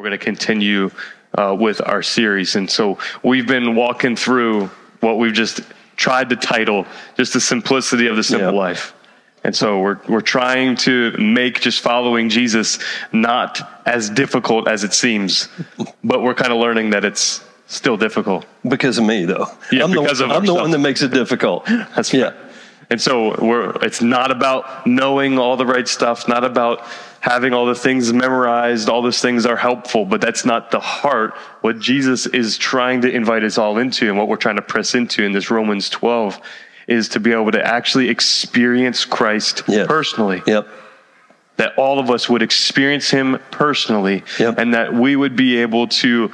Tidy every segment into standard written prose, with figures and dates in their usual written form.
We're going to continue with our series. And so we've been walking through what we've just tried to title just the simplicity of the simple life. And so we're trying to make just following Jesus not as difficult as it seems, but we're kind of learning that it's still difficult. Because of me, though. Yeah, I'm the one that makes it difficult. That's right. And so it's not about knowing all the right stuff, not about having all the things memorized. All those things are helpful, but that's not the heart. What Jesus is trying to invite us all into, and what we're trying to press into in this Romans 12, is to be able to actually experience Christ personally. That all of us would experience him personally, and that we would be able to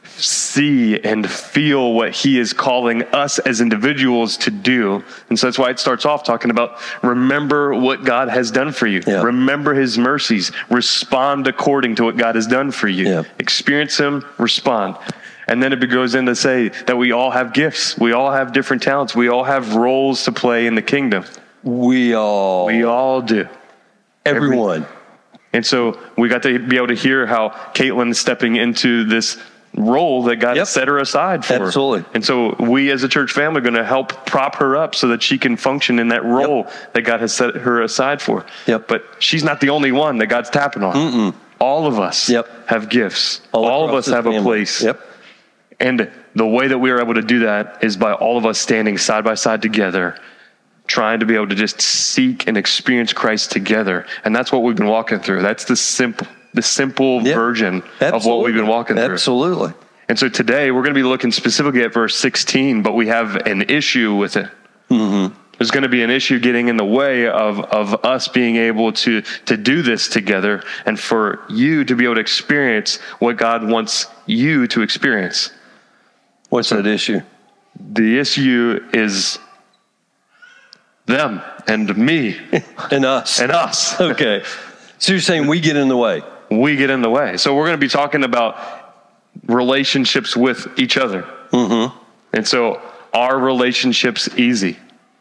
see and feel what he is calling us as individuals to do. And so that's why it starts off talking about remember what God has done for you. Remember his mercies. Respond according to what God has done for you. Experience him, respond. And then it goes in to say that we all have gifts. We all have different talents. We all have roles to play in the kingdom. We all do. Everyone. And so we got to be able to hear how Caitlin is stepping into this role that God has set her aside for. Absolutely. And so we as a church family are going to help prop her up so that she can function in that role that God has set her aside for. But she's not the only one that God's tapping on. All of us have gifts. All of us have a place. And the way that we are able to do that is by all of us standing side by side together, trying to be able to just seek and experience Christ together. And that's what we've been walking through. That's the simple version of what we've been walking through. Absolutely. And so today we're going to be looking specifically at verse 16, but we have an issue with it. There's going to be an issue getting in the way of us being able to do this together, and for you to be able to experience what God wants you to experience. What's that issue? The issue is them and me. And us. And us. Okay. So you're saying we get in the way. We get in the way. So we're going to be talking about relationships with each other. And so are relationships easy?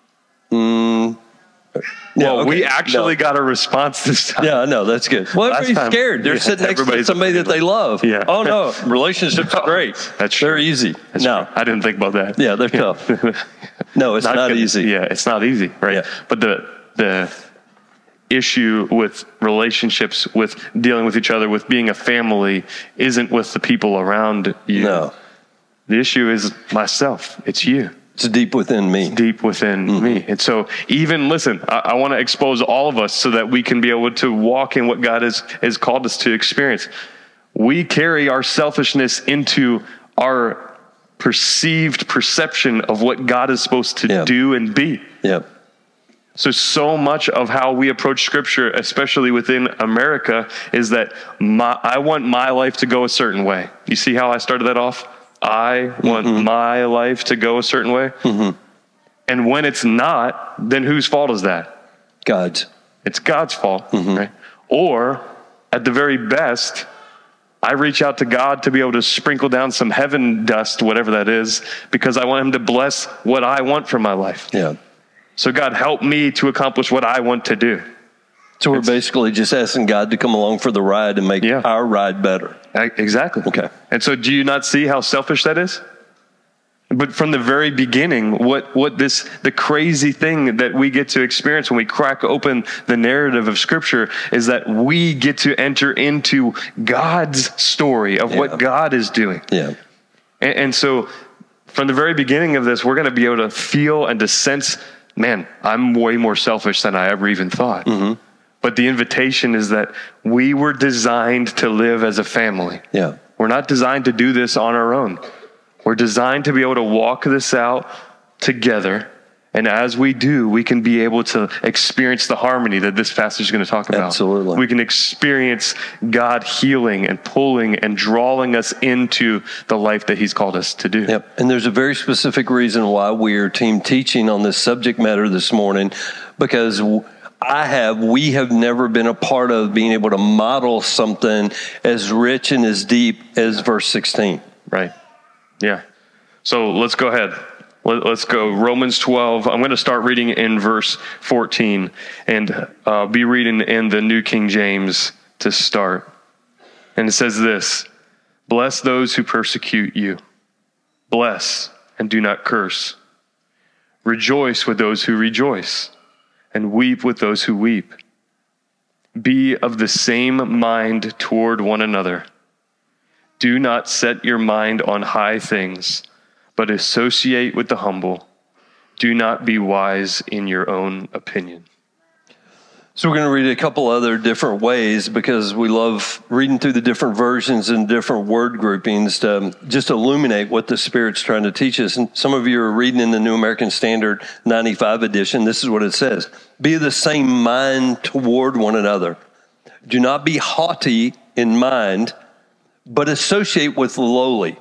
Well, we actually got a response this time. Yeah, I know. That's good. Well, everybody's scared. They're sitting next to somebody that they love. Oh, no. Relationships are great. They're easy. No, I didn't think about that. Yeah, they're tough. No, it's not easy. Yeah, it's not easy, right? But the issue with relationships, with dealing with each other, with being a family, isn't with the people around you. No. The issue is myself. It's you. It's deep within me. It's deep within me. And so even, listen, I want to expose all of us so that we can be able to walk in what God has called us to experience. We carry our selfishness into our perceived perception of what God is supposed to do and be. So much of how we approach Scripture, especially within America, is that I want my life to go a certain way. You see how I started that off? I want my life to go a certain way. And when it's not, then whose fault is that? God's. It's God's fault, right? Or, at the very best, I reach out to God to be able to sprinkle down some heaven dust, whatever that is, because I want him to bless what I want for my life. So God, help me to accomplish what I want to do. So we're basically just asking God to come along for the ride and make our ride better. Exactly. Okay. And so do you not see how selfish that is? But from the very beginning, the crazy thing that we get to experience when we crack open the narrative of Scripture is that we get to enter into God's story of what God is doing. And so from the very beginning of this, we're going to be able to feel and to sense, man, I'm way more selfish than I ever even thought. But the invitation is that we were designed to live as a family. We're not designed to do this on our own. We're designed to be able to walk this out together. And as we do, we can be able to experience the harmony that this passage is going to talk about. Absolutely. We can experience God healing and pulling and drawing us into the life that he's called us to do. And there's a very specific reason why we're team teaching on this subject matter this morning, because we have never been a part of being able to model something as rich and as deep as verse 16. Right. Yeah. So let's go ahead. Let's go. Romans 12. I'm going to start reading in verse 14 and be reading in the New King James to start. And it says this: Bless those who persecute you. Bless and do not curse. Rejoice with those who rejoice, and weep with those who weep. Be of the same mind toward one another. Do not set your mind on high things, but associate with the humble. Do not be wise in your own opinion. So we're going to read a couple other different ways because we love reading through the different versions and different word groupings to just illuminate what the Spirit's trying to teach us. And some of you are reading in the New American Standard 95 edition. This is what it says. Be of the same mind toward one another. Do not be haughty in mind, but associate with the lowly.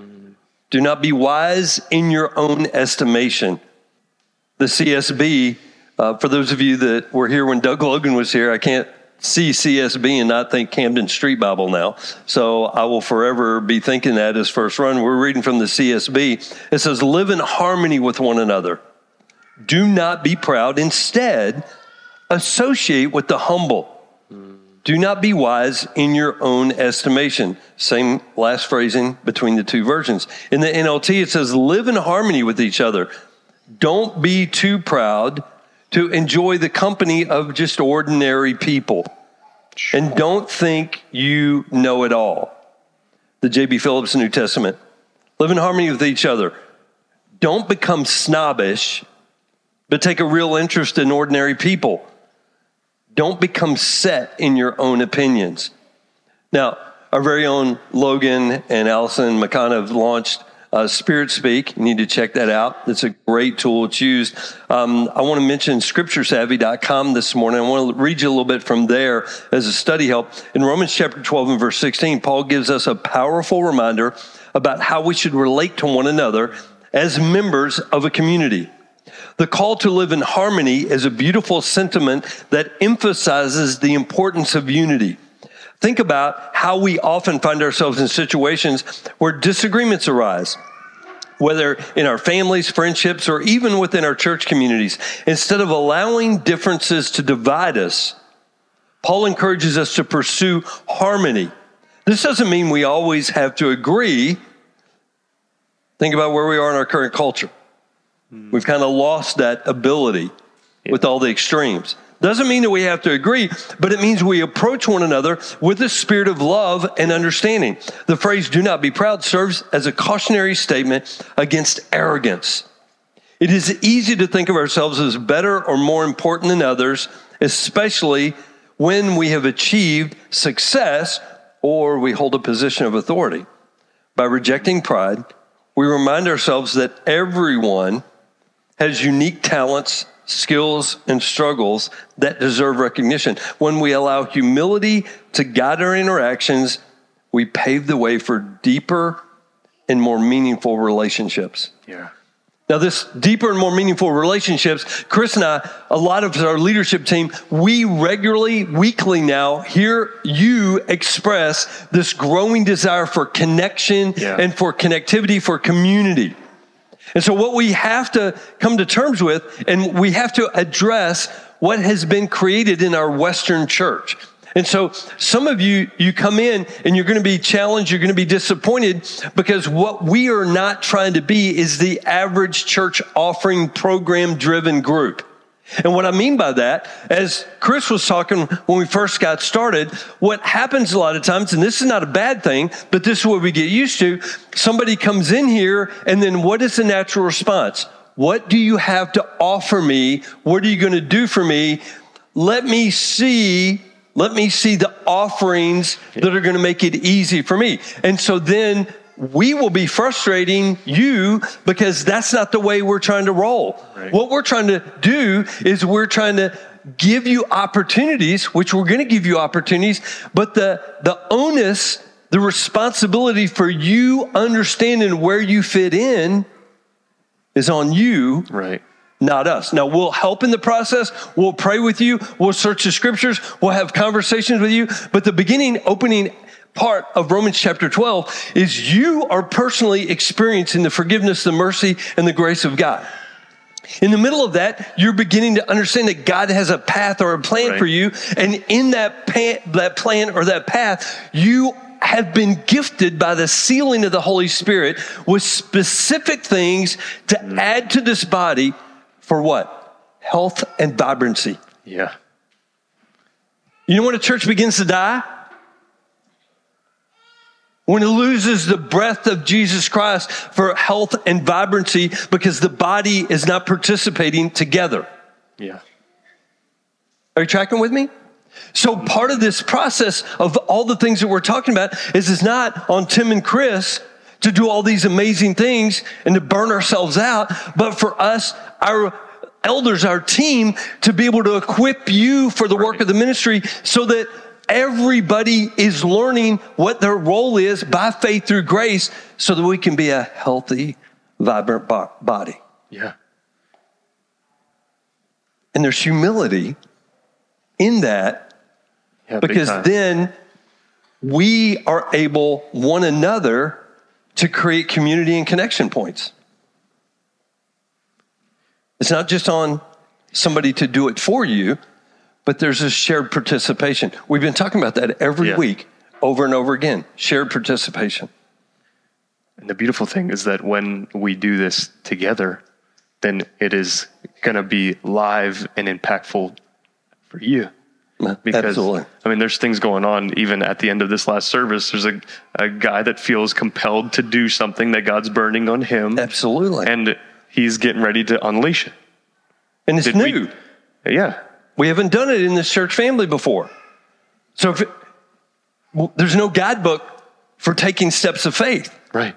Do not be wise in your own estimation. The CSB, for those of you that were here when Doug Logan was here, I can't see CSB and not think Camden Street Bible now. So I will forever be thinking that as first run. We're reading from the CSB. It says, live in harmony with one another. Do not be proud. Instead, associate with the humble. Do not be wise in your own estimation. Same last phrasing between the two versions. In the NLT, it says, live in harmony with each other. Don't be too proud to enjoy the company of just ordinary people. And don't think you know it all. The J.B. Phillips New Testament. Live in harmony with each other. Don't become snobbish, but take a real interest in ordinary people. Don't become set in your own opinions. Now, our very own Logan and Allison McCann have launched Spirit Speak. You need to check that out. It's a great tool to use. I want to mention scripturesavvy.com this morning. I want to read you a little bit from there as a study help. In Romans chapter 12 and verse 16, Paul gives us a powerful reminder about how we should relate to one another as members of a community. The call to live in harmony is a beautiful sentiment that emphasizes the importance of unity. Think about how we often find ourselves in situations where disagreements arise, whether in our families, friendships, or even within our church communities. Instead of allowing differences to divide us, Paul encourages us to pursue harmony. This doesn't mean we always have to agree. Think about where we are in our current culture. We've kind of lost that ability with all the extremes. Doesn't mean that we have to agree, but it means we approach one another with a spirit of love and understanding. The phrase, do not be proud, serves as a cautionary statement against arrogance. It is easy to think of ourselves as better or more important than others, especially when we have achieved success or we hold a position of authority. By rejecting pride, we remind ourselves that everyone has unique talents, skills, and struggles that deserve recognition. When we allow humility to guide our interactions, we pave the way for deeper and more meaningful relationships. Yeah. Now, this deeper and more meaningful relationships, Chris and I, a lot of our leadership team, we regularly, weekly now, hear you express this growing desire for connection and for connectivity, for community. And so what we have to come to terms with, and we have to address what has been created in our Western church. And so some of you come in and you're going to be challenged, you're going to be disappointed because what we are not trying to be is the average church offering program driven group. And what I mean by that, as Chris was talking when we first got started, what happens a lot of times, and this is not a bad thing, but this is what we get used to. Somebody comes in here and then what is the natural response? What do you have to offer me? What are you going to do for me? Let me see the offerings that are going to make it easy for me. And so then we will be frustrating you because that's not the way we're trying to roll. Right. What we're trying to do is we're trying to give you opportunities, which we're going to give you opportunities, but the onus, the responsibility for you understanding where you fit in is on you. Right. Not us. Now, we'll help in the process. We'll pray with you. We'll search the scriptures. We'll have conversations with you. But the opening part of Romans chapter 12 is you are personally experiencing the forgiveness, the mercy, and the grace of God. In the middle of that, you're beginning to understand that God has a path or a plan for you. And in that plan or that path, you have been gifted by the sealing of the Holy Spirit with specific things to add to this body for what? Health and vibrancy. Yeah. You know when a church begins to die? When it loses the breath of Jesus Christ for health and vibrancy because the body is not participating together. Yeah. Are you tracking with me? So part of this process of all the things that we're talking about is it's not on Tim and Chris to do all these amazing things and to burn ourselves out, but for us, our elders, our team, to be able to equip you for the work of the ministry so that everybody is learning what their role is by faith through grace so that we can be a healthy, vibrant body. Yeah. And there's humility in that because then we are able, one another, to create community and connection points. It's not just on somebody to do it for you, but there's a shared participation. We've been talking about that every week, over and over again, shared participation. And the beautiful thing is that when we do this together, then it is going to be live and impactful for you. Because, absolutely. I mean, there's things going on even at the end of this last service. There's a guy that feels compelled to do something that God's burning on him. Absolutely. And he's getting ready to unleash it. And it's new. We haven't done it in this church family before. So there's no guidebook for taking steps of faith. Right.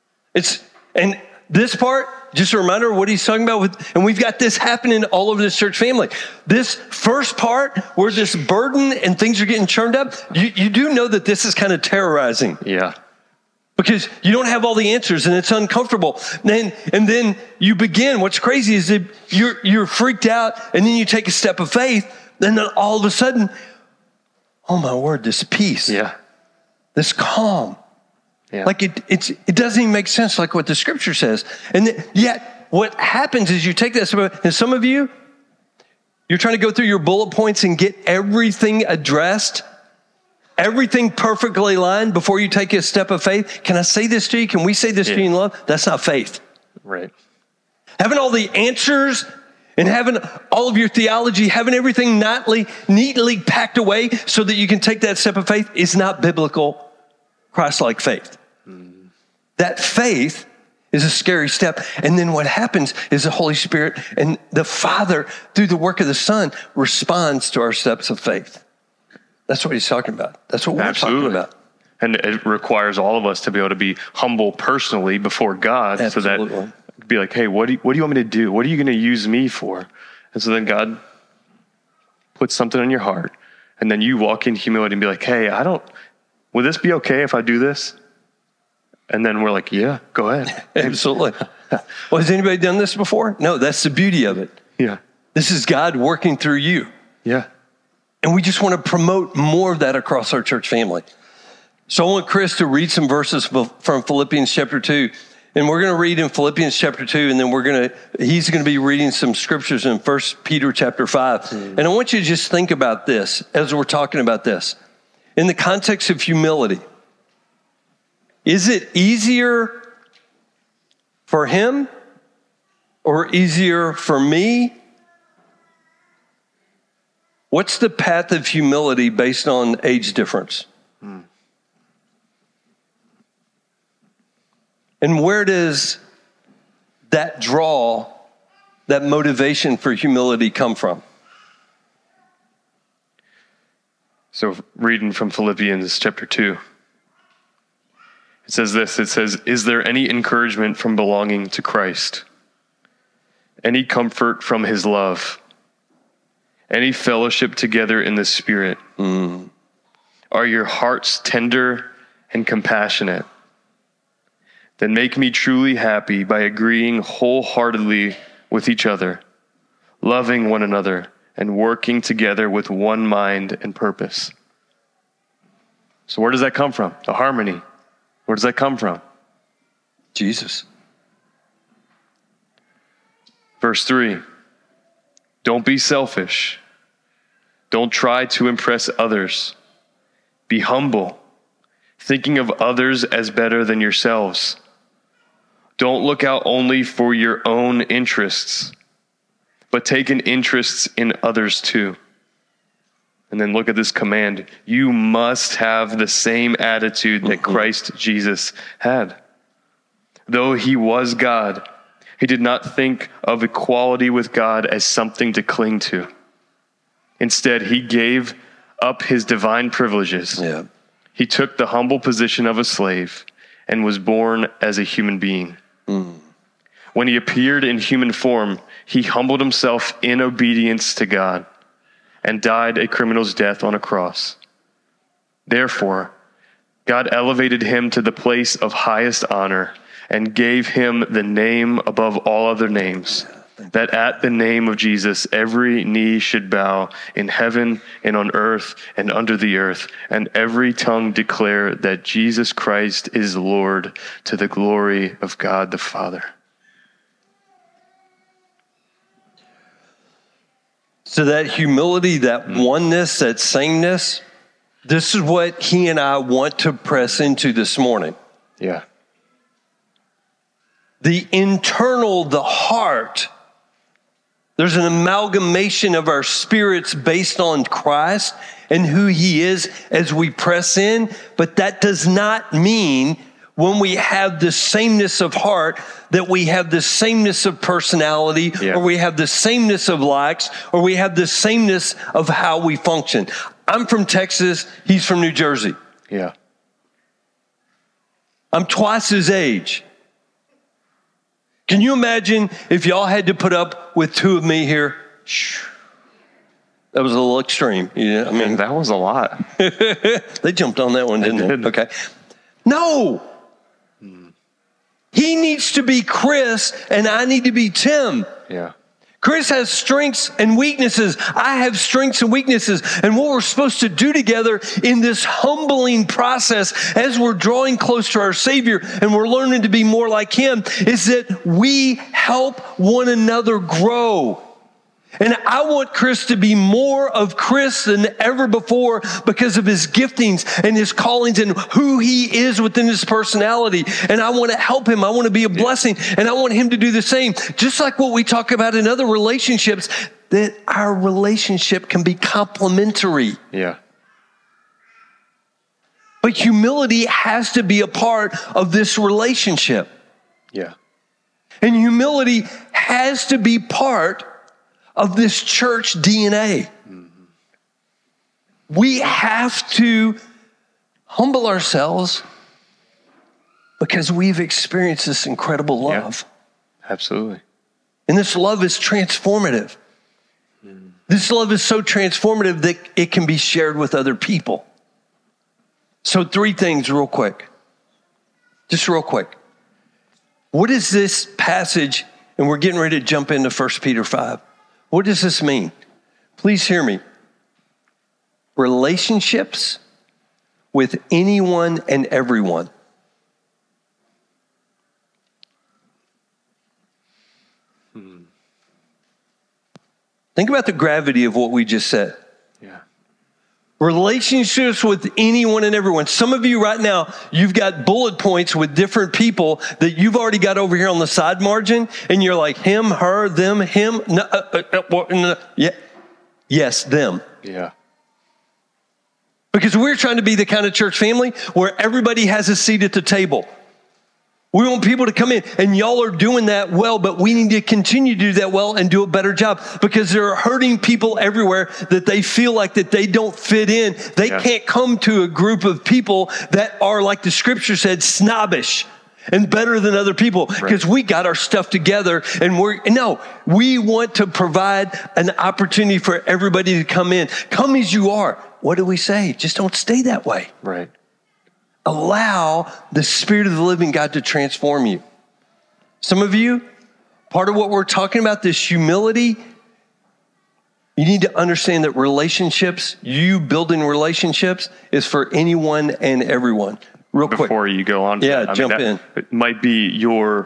And this part, just a reminder of what he's talking about and we've got this happening all over this church family. This first part where this burden and things are getting churned up, you do know that this is kind of terrorizing. Yeah. Because you don't have all the answers and it's uncomfortable. And then you begin. What's crazy is that you're freaked out and then you take a step of faith. And then all of a sudden, oh my word, this peace. Yeah. This calm. Yeah. Like it doesn't even make sense like what the scripture says. And yet what happens is you take that step, and some of you, you're trying to go through your bullet points and get everything addressed. Everything perfectly lined before you take a step of faith. Can I say this to you? Can we say this to you in love? That's not faith. Right. Having all the answers and having all of your theology, having everything neatly packed away so that you can take that step of faith is not biblical, Christ-like faith. That faith is a scary step. And then what happens is the Holy Spirit and the Father, through the work of the Son, responds to our steps of faith. That's what he's talking about. That's what we're talking about. And it requires all of us to be able to be humble personally before God. Absolutely. So that be like, hey, what do you want me to do? What are you going to use me for? And so then God puts something on your heart. And then you walk in humility and be like, hey, will this be okay if I do this? And then we're like, yeah, go ahead. Absolutely. Well, has anybody done this before? No, that's the beauty of it. Yeah. This is God working through you. Yeah. And we just want to promote more of that across our church family. So I want Chris to read some verses from Philippians chapter 2. And we're going to read in Philippians chapter 2, and then he's going to be reading some scriptures in 1 Peter chapter 5. And I want you to just think about this as we're talking about this. In the context of humility, is it easier for him or easier for me? What's the path of humility based on age difference? And where does that draw, that motivation for humility come from? So reading from Philippians chapter 2, it says this, it says, is there any encouragement from belonging to Christ? Any comfort from his love? Any fellowship together in the Spirit? Are your hearts tender and compassionate? Then make me truly happy by agreeing wholeheartedly with each other, loving one another, and working together with one mind and purpose. So where does that come from? The harmony. Where does that come from? Jesus. Verse 3, don't be selfish. Don't try to impress others. Be humble. thinking of others as better than yourselves. Don't look out only for your own interests, but take an interest in others too. And then look at this command. You must have the same attitude that Christ Jesus had. Though he was God, he did not think of equality with God as something to cling to. Instead, he gave up his divine privileges. Yeah. He took the humble position of a slave and was born as a human being. When he appeared in human form, he humbled himself in obedience to God and died a criminal's death on a cross. Therefore, God elevated him to the place of highest honor and gave him the name above all other names, that at the name of Jesus, every knee should bow in heaven and on earth and under the earth, and every tongue declare that Jesus Christ is Lord, to the glory of God the Father. So that humility, that oneness, that sameness, this is what he and I want to press into this morning. Yeah. The internal, the heart, there's an amalgamation of our spirits based on Christ and who he is as we press in, but that does not mean when we have the sameness of heart, that we have the sameness of personality, or we have the sameness of likes, or we have the sameness of how we function. I'm from Texas. He's from New Jersey. Yeah. I'm twice his age. Can you imagine if y'all had to put up with two of me here? That was a little extreme. Yeah, I mean, that was a lot. They jumped on that one, didn't they? Okay. No. He needs to be Chris, and I need to be Tim. Yeah. Chris has strengths and weaknesses. I have strengths and weaknesses. And what we're supposed to do together in this humbling process as we're drawing close to our Savior and we're learning to be more like him is that we help one another grow. And I want Chris to be more of Chris than ever before because of his giftings and his callings and who he is within his personality. And I want to help him. I want to be a blessing. And I want him to do the same. Just like what we talk about in other relationships, that our relationship can be complementary. Yeah. But humility has to be a part of this relationship. Yeah. And humility has to be part of this church DNA. We have to humble ourselves because we've experienced this incredible love. Yeah, absolutely. And this love is transformative. This love is so transformative that it can be shared with other people. So 3 things real quick. Just real quick. What is this passage? And we're getting ready to jump into 1 Peter 5. What does this mean? Please hear me. Relationships with anyone and everyone. Think about the gravity of what we just said. Yeah. Relationships with anyone and everyone. Some of you right now, you've got bullet points with different people that you've already got over here on the side margin, and you're like, him, her, them, him. No, yeah. Yes, them. Yeah. Because we're trying to be the kind of church family where everybody has a seat at the table. We want people to come in, and y'all are doing that well, but we need to continue to do that well and do a better job because there are hurting people everywhere that they feel like that they don't fit in. They can't come to a group of people that are, like the scripture said, snobbish and better than other people because we got our stuff together and we want to provide an opportunity for everybody to come in. Come as you are. What do we say? Just don't stay that way. Right. Allow the Spirit of the living God to transform you. Some of you, part of what we're talking about, this humility, you need to understand that relationships, you building relationships, is for anyone and everyone. Real quick. Before you go on. Yeah, jump in. It might be your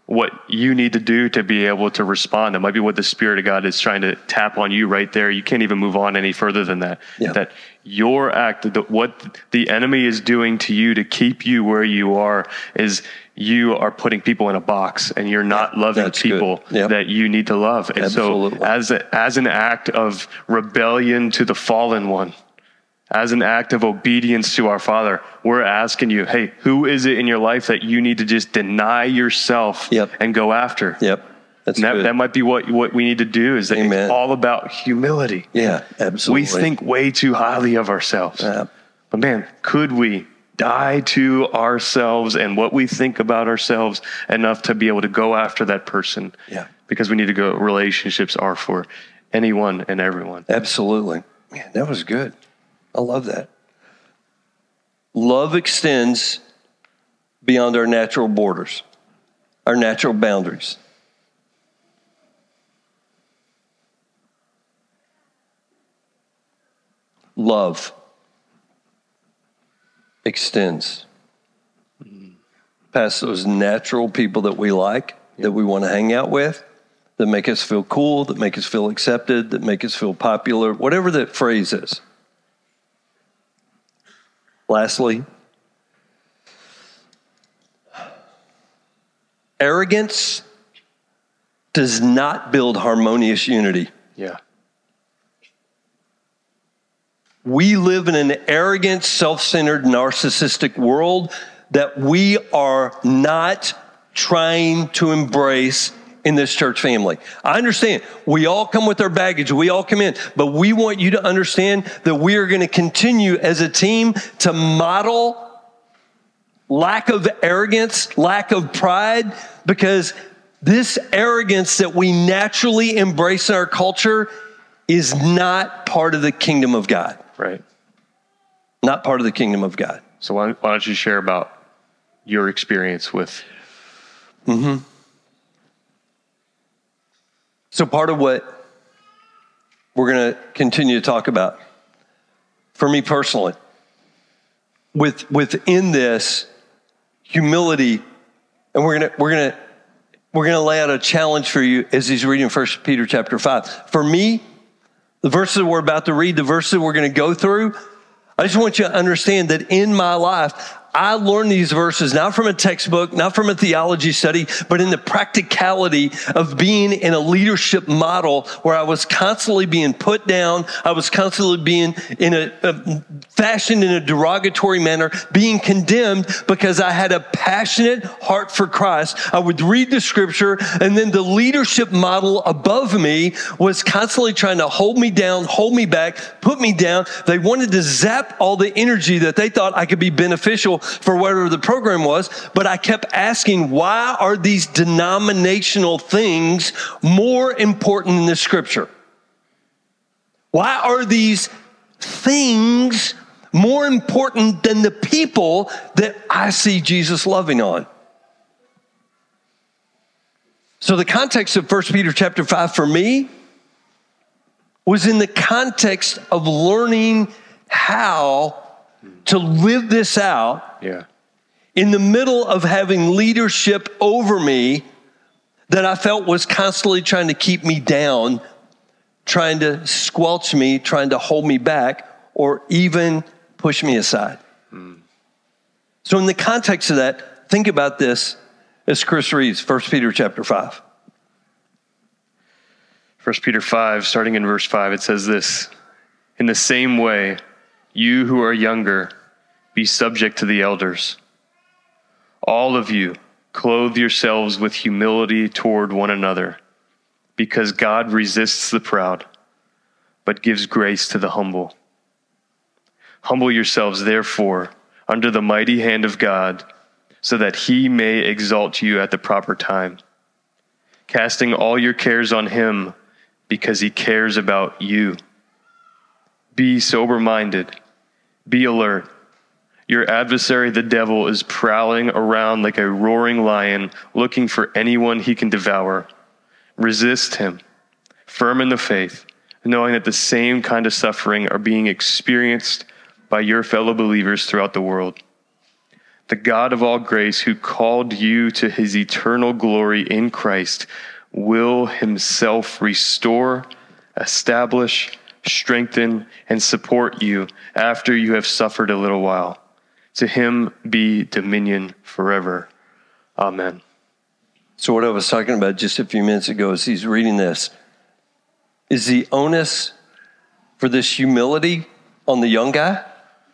what you need to do to be able to respond. It might be what the Spirit of God is trying to tap on you right there. You can't even move on any further than that. Yeah. That your act, what the enemy is doing to you to keep you where you are, is you are putting people in a box, and you're not loving people that you need to love. And Absolutely. So as an act of rebellion to the fallen one, as an act of obedience to our Father, we're asking you, hey, who is it in your life that you need to just deny yourself and go after? That might be what we need to do, is that it's all about humility. Yeah, absolutely. We think way too highly of ourselves. But man, could we die to ourselves and what we think about ourselves enough to be able to go after that person? Yeah. Because we need to go, relationships are for anyone and everyone. Absolutely. Man, that was good. I love that. Love extends beyond our natural borders, our natural boundaries. Love extends past those natural people that we like, that we want to hang out with, that make us feel cool, that make us feel accepted, that make us feel popular, whatever that phrase is. Lastly, arrogance does not build harmonious unity. Yeah. We live in an arrogant, self-centered, narcissistic world that we are not trying to embrace in this church family. I understand. We all come with our baggage. We all come in. But we want you to understand that we are going to continue as a team to model lack of arrogance, lack of pride, because this arrogance that we naturally embrace in our culture is not part of the kingdom of God. Right. Not part of the kingdom of God. So why don't you share about your experience with... So part of what we're going to continue to talk about, for me personally, within this humility, and we're going to lay out a challenge for you as he's reading 1 Peter chapter 5. For me, the verses we're about to read, the verses we're going to go through, I just want you to understand that in my life, I learned these verses not from a textbook, not from a theology study, but in the practicality of being in a leadership model where I was constantly being put down. I was constantly being fashioned in a derogatory manner, being condemned because I had a passionate heart for Christ. I would read the scripture, and then the leadership model above me was constantly trying to hold me down, hold me back, put me down. They wanted to zap all the energy that they thought I could be beneficial for whatever the program was, but I kept asking, why are these denominational things more important than the scripture? Why are these things more important than the people that I see Jesus loving on? So the context of 1 Peter chapter 5 for me was in the context of learning how to live this out in the middle of having leadership over me that I felt was constantly trying to keep me down, trying to squelch me, trying to hold me back, or even push me aside. So in the context of that, think about this as Chris reads 1 Peter chapter 5. 1 Peter 5, starting in verse 5, it says this: "In the same way, you who are younger, be subject to the elders. All of you, clothe yourselves with humility toward one another, because God resists the proud, but gives grace to the humble. Humble yourselves, therefore, under the mighty hand of God, so that he may exalt you at the proper time, casting all your cares on him, because he cares about you. Be sober-minded. Be alert. Your adversary, the devil, is prowling around like a roaring lion, looking for anyone he can devour. Resist him, firm in the faith, knowing that the same kind of suffering are being experienced by your fellow believers throughout the world. The God of all grace, who called you to his eternal glory in Christ, will himself restore, establish, strengthen, and support you after you have suffered a little while. To him be dominion forever. Amen. So what I was talking about just a few minutes ago as he's reading this, is the onus for this humility on the young guy?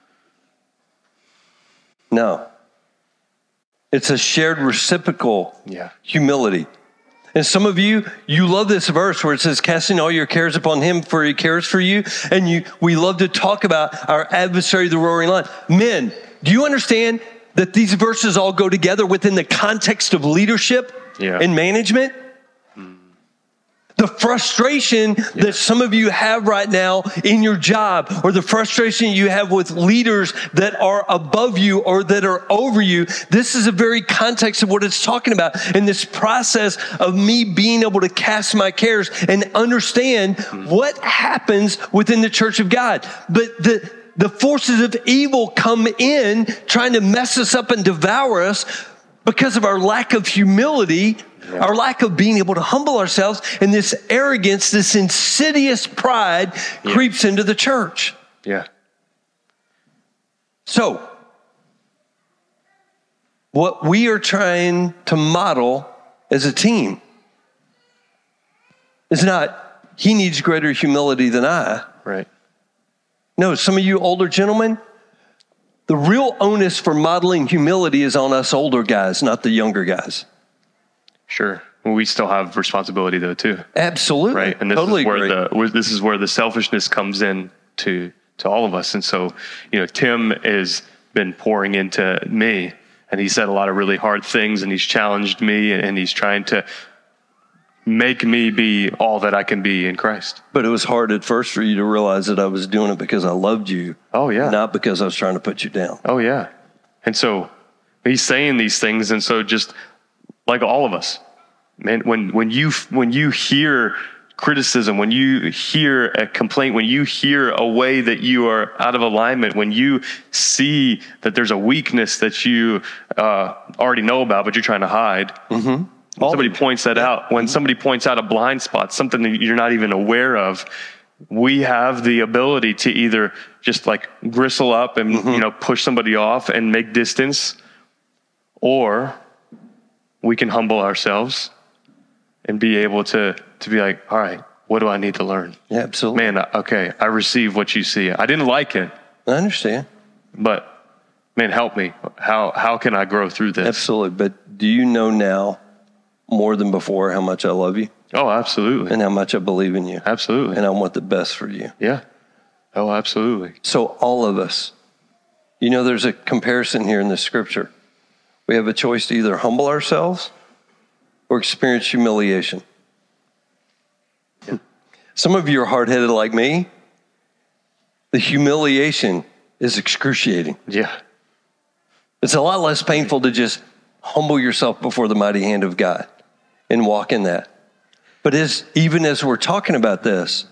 No. It's a shared reciprocal humility. And some of you love this verse where it says, casting all your cares upon him, for he cares for you. And we love to talk about our adversary, the roaring lion. Men, do you understand that these verses all go together within the context of leadership and management? The frustration that some of you have right now in your job, or the frustration you have with leaders that are above you or that are over you, this is a very context of what it's talking about. In this process of me being able to cast my cares and understand what happens within the church of God. But the forces of evil come in trying to mess us up and devour us because of our lack of humility, our lack of being able to humble ourselves, and this arrogance, this insidious pride creeps into the church. Yeah. So, what we are trying to model as a team is not, he needs greater humility than I. Right. No, some of you older gentlemen, the real onus for modeling humility is on us older guys, not the younger guys. Sure. Well, we still have responsibility though too. Absolutely. Right. And this totally is where the selfishness comes in to all of us. And so, Tim has been pouring into me, and he said a lot of really hard things, and he's challenged me, and he's trying to make me be all that I can be in Christ. But it was hard at first for you to realize that I was doing it because I loved you. Oh yeah. Not because I was trying to put you down. Oh yeah. And so he's saying these things. And so just like all of us, man, when you hear criticism, when you hear a complaint, when you hear a way that you are out of alignment, when you see that there's a weakness that you already know about, but you're trying to hide, when somebody points that out, when somebody points out a blind spot, something that you're not even aware of, we have the ability to either just like gristle up and push somebody off and make distance, or we can humble ourselves and be able to be like, all right, what do I need to learn? Yeah, absolutely. Man, okay, I receive what you see. I didn't like it. I understand. But man, help me. How can I grow through this? Absolutely. But do you know now more than before how much I love you? Oh, absolutely. And how much I believe in you. Absolutely. And I want the best for you. Yeah. Oh, absolutely. So all of us, there's a comparison here in the scripture. We have a choice to either humble ourselves or experience humiliation. Some of you are hard-headed like me. The humiliation is excruciating. Yeah. It's a lot less painful to just humble yourself before the mighty hand of God and walk in that. But even as we're talking about this,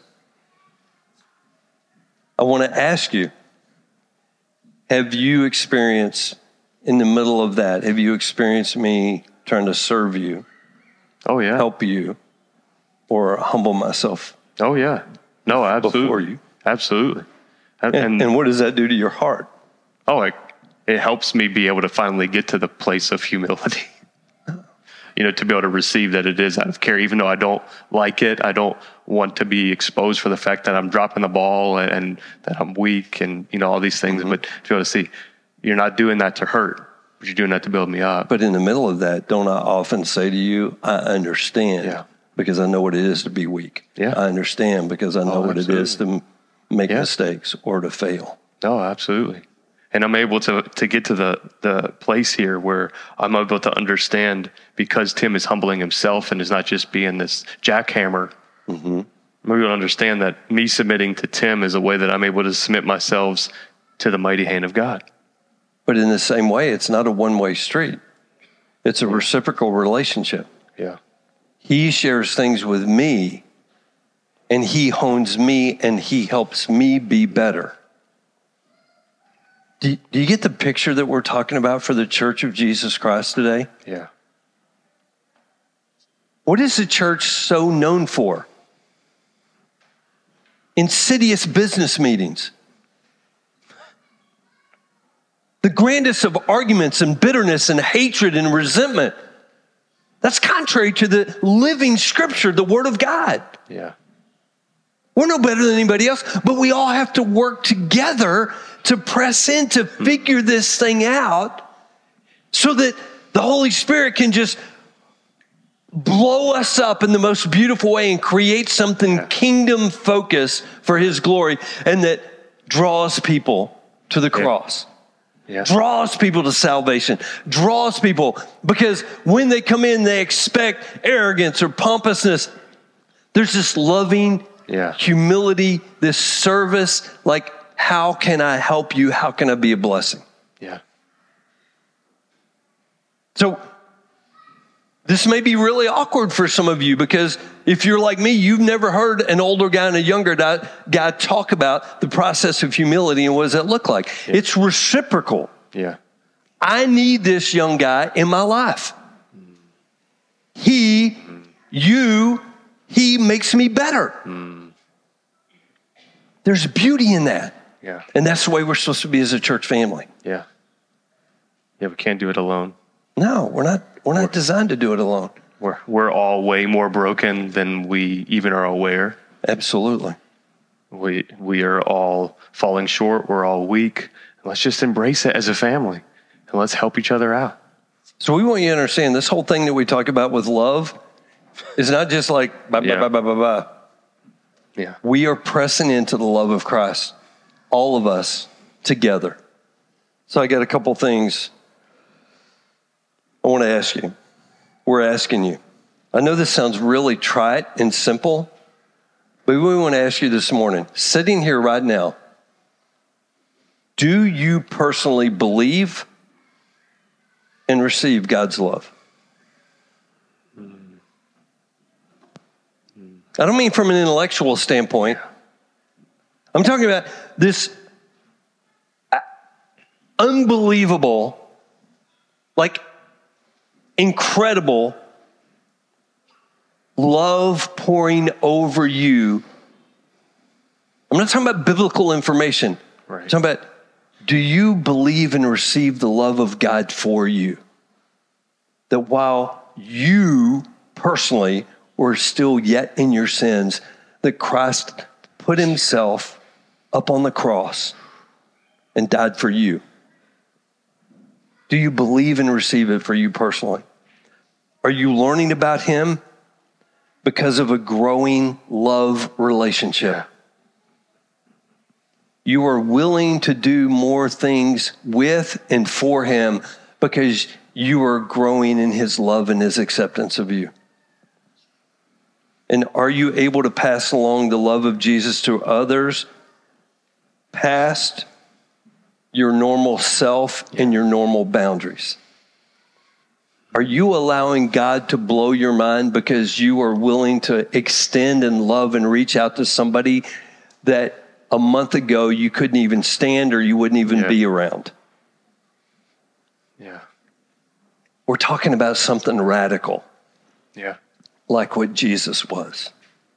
I want to ask you, have you experienced in the middle of that, have you experienced me trying to serve you? Oh, yeah. Help you or humble myself? Oh, yeah. No, absolutely. Before you. Absolutely. And what does that do to your heart? Oh, it helps me be able to finally get to the place of humility. To be able to receive that it is out of care, even though I don't like it. I don't want to be exposed for the fact that I'm dropping the ball and that I'm weak and, all these things. But to be able to see, you're not doing that to hurt, but you're doing that to build me up. But in the middle of that, don't I often say to you, I understand because I know what it is to be weak. Yeah. I understand because I know what it is to make mistakes or to fail. Oh, absolutely. And I'm able to get to the place here where I'm able to understand, because Tim is humbling himself and is not just being this jackhammer. I'm able to understand that me submitting to Tim is a way that I'm able to submit myself to the mighty hand of God. But in the same way, it's not a one-way street. It's a reciprocal relationship. Yeah. He shares things with me, and he hones me, and he helps me be better. Do you get the picture that we're talking about for the Church of Jesus Christ today? Yeah. What is the church so known for? Insidious business meetings. The grandest of arguments and bitterness and hatred and resentment. That's contrary to the living Scripture, the Word of God. Yeah. We're no better than anybody else, but we all have to work together to press in to figure this thing out so that the Holy Spirit can just blow us up in the most beautiful way and create something kingdom focused for His glory and that draws people to the cross. Yes. Draws people to salvation, draws people, because when they come in, they expect arrogance or pompousness. There's this loving humility, this service, like, how can I help you? How can I be a blessing? Yeah. So this may be really awkward for some of you, because if you're like me, you've never heard an older guy and a younger guy talk about the process of humility and what does that look like. Yeah. It's reciprocal. Yeah. I need this young guy in my life. He makes me better. There's beauty in that. Yeah. And that's the way we're supposed to be as a church family. Yeah. Yeah, we can't do it alone. No, we're not designed to do it alone. We're all way more broken than we even are aware. Absolutely. We are all falling short. We're all weak. Let's just embrace it as a family, and let's help each other out. So we want you to understand this whole thing that we talk about with love is not just like blah, blah, blah, blah, blah, blah. Yeah. We are pressing into the love of Christ, all of us together. So I got a couple things I want to ask you. We're asking you. I know this sounds really trite and simple, but we want to ask you this morning, sitting here right now, do you personally believe and receive God's love? I don't mean from an intellectual standpoint. I'm talking about this unbelievable, like incredible love pouring over you. I'm not talking about biblical information. Right. I'm talking about, do you believe and receive the love of God for you? That while you personally were still yet in your sins, that Christ put Himself up on the cross and died for you. Do you believe and receive it for you personally? Are you learning about Him because of a growing love relationship? Yeah. You are willing to do more things with and for Him because you are growing in His love and His acceptance of you. And are you able to pass along the love of Jesus to others past your normal self and your normal boundaries? Are you allowing God to blow your mind because you are willing to extend and love and reach out to somebody that a month ago you couldn't even stand or you wouldn't even be around? Yeah. We're talking about something radical. Yeah. Like what Jesus was.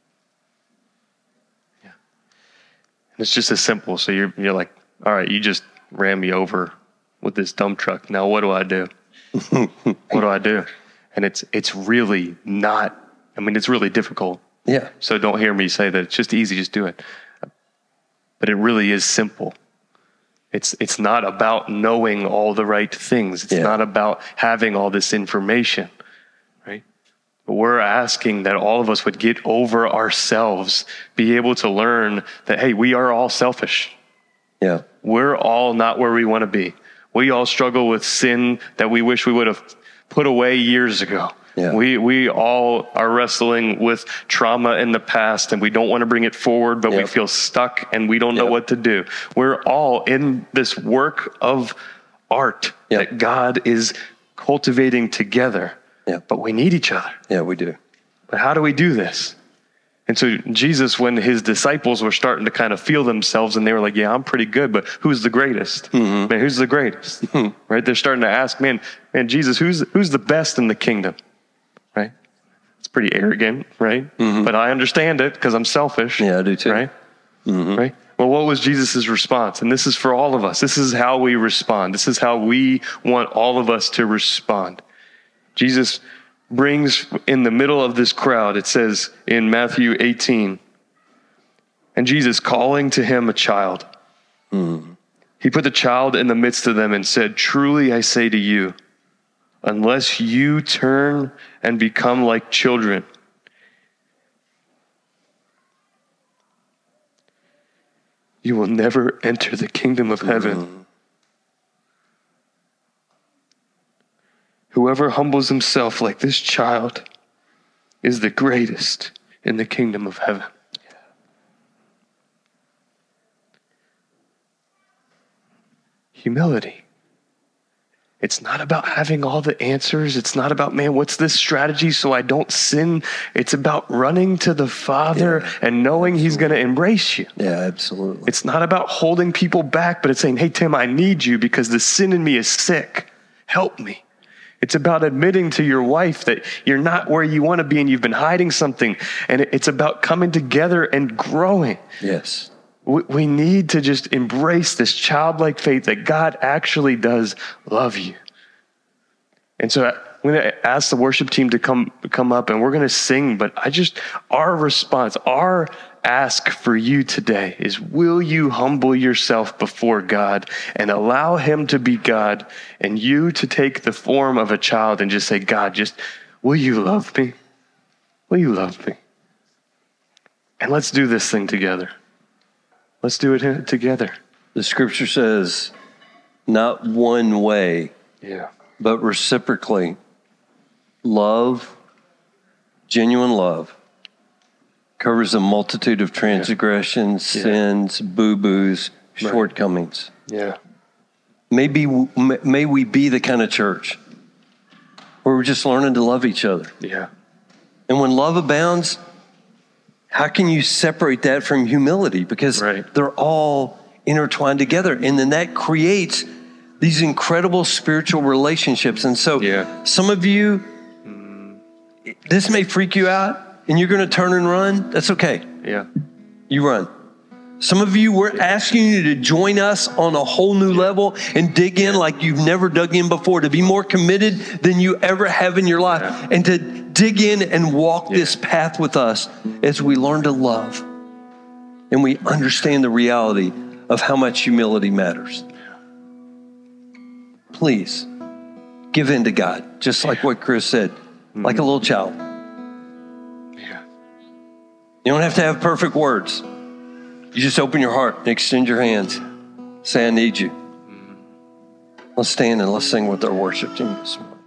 Yeah. And it's just as simple. So you're like, all right, you just ran me over with this dump truck. Now what do I do? What do I do? And it's really not, it's really difficult. Yeah. So don't hear me say that it's just easy, just do it. But it really is simple. It's not about knowing all the right things. It's not about having all this information, right? But we're asking that all of us would get over ourselves, be able to learn that, hey, we are all selfish. Yeah. We're all not where we want to be. We all struggle with sin that we wish we would have put away years ago. Yeah. We all are wrestling with trauma in the past, and we don't want to bring it forward, but we feel stuck and we don't know what to do. We're all in this work of art that God is cultivating together, but we need each other. Yeah, we do. But how do we do this? And so Jesus, when his disciples were starting to kind of feel themselves and they were like, yeah, I'm pretty good, but who's the greatest? Man, who's the greatest? Right? They're starting to ask, man, Jesus, who's the best in the kingdom? Right? It's pretty arrogant, right? But I understand it because I'm selfish. Yeah, I do too. Right? Right? Well, what was Jesus' response? And this is for all of us. This is how we respond. This is how we want all of us to respond. Jesus brings in the middle of this crowd, it says in Matthew 18, and Jesus calling to him a child. He put the child in the midst of them and said, truly I say to you, unless you turn and become like children, you will never enter the kingdom of heaven. Whoever humbles himself like this child is the greatest in the kingdom of heaven. Humility. It's not about having all the answers. It's not about, man, what's this strategy so I don't sin? It's about running to the Father and knowing he's going to embrace you. Yeah, absolutely. It's not about holding people back, but it's saying, hey, Tim, I need you because the sin in me is sick. Help me. It's about admitting to your wife that you're not where you want to be and you've been hiding something. And it's about coming together and growing. Yes. We need to just embrace this childlike faith that God actually does love you. And so I'm going to ask the worship team to come up and we're going to sing, but our response, our ask for you today is, will you humble yourself before God and allow him to be God and you to take the form of a child and just say, God, will you love me? Will you love me? And let's do this thing together. Let's do it together. The scripture says, not one way, but reciprocally. Love, genuine love, covers a multitude of transgressions, sins, boo-boos, shortcomings. Yeah. May we be the kind of church where we're just learning to love each other. Yeah. And when love abounds, how can you separate that from humility? Because they're all intertwined together. And then that creates these incredible spiritual relationships. And so some of you, this may freak you out and you're going to turn and run. That's okay. Yeah. You run. Some of you, we're asking you to join us on a whole new level and dig in like you've never dug in before, to be more committed than you ever have in your life, and to dig in and walk this path with us as we learn to love and we understand the reality of how much humility matters. Please give in to God, just like what Chris said, like a little child. Yeah. You don't have to have perfect words. You just open your heart and extend your hands. Say, I need you. Let's stand and let's sing with our worship team this morning.